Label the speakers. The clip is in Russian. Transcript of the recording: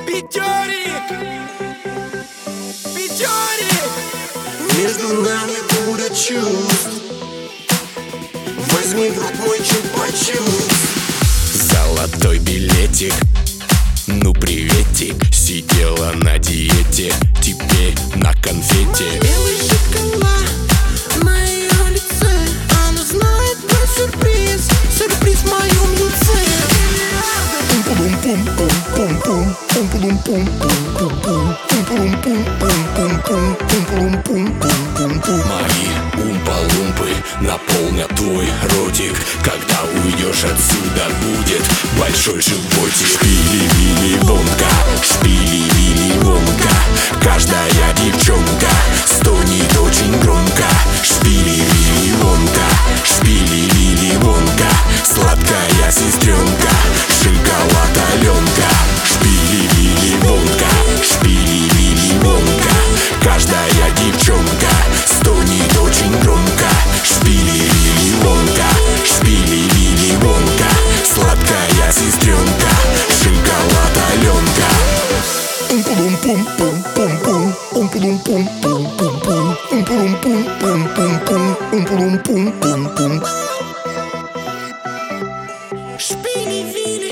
Speaker 1: Пятерик! Пятерик!
Speaker 2: Между нами буря чувств. Возьми, друг мой, чупа-чупс.
Speaker 3: Золотой билетик, ну приветик. Сидела на диете, теперь на конфете.
Speaker 2: Белый шоколад на ее лице. Она знает про сюрприз, сюрприз в моем лице.
Speaker 3: Мои умпа-лумпы наполнят твой ротик. Когда уйдешь отсюда, будет большой животик. Шпили-вили вонка, шпили-вили вонка. Каждая девчонка стонет очень громко. Шпили-вили вонка, шпили-вили вонка. Сладкая сестренка, шоколад Аленка. Шпили-вили вонка, шпили-вили вонка. Каждая девчонка стонет очень громко. Шпили-вили вонка, шпили-вили вонка. Сладкая сестренка, шоколад Аленка.
Speaker 2: Шпили-вили.